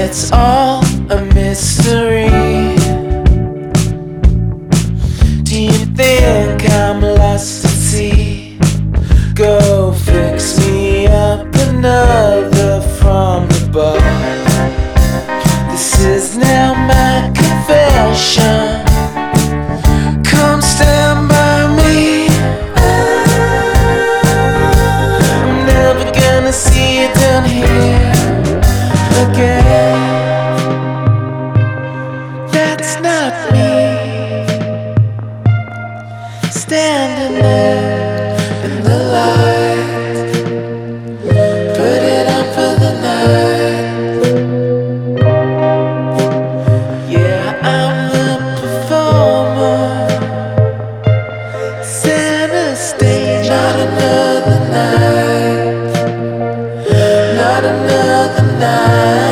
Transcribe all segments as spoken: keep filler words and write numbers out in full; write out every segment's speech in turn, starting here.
it's all a mystery. Do you think I'm lost at sea? Go fix me up another from the bar. This is now my confession. Come stand by me. I'm never gonna see you down here again. That's not me, standing there in the light. Put it on for the night. Yeah, I'm the performer. Center stage, not another night. Not another night.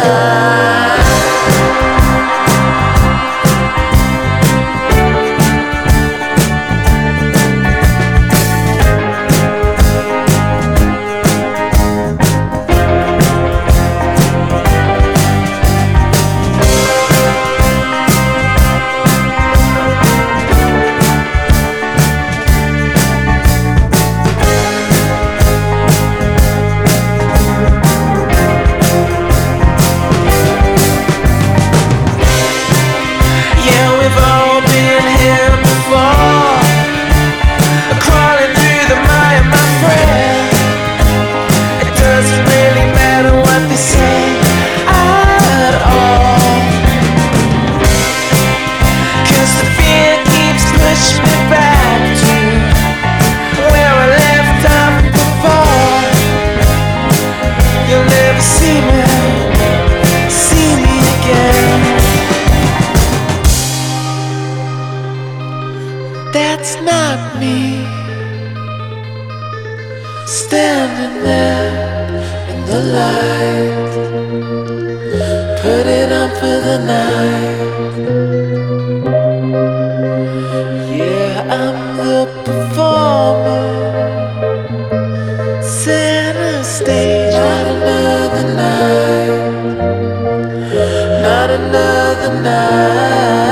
See me, see me again. That's not me, standing there in the light. Put it on for the night. Yeah, I'm the performer. Center stage, not another night, not another night.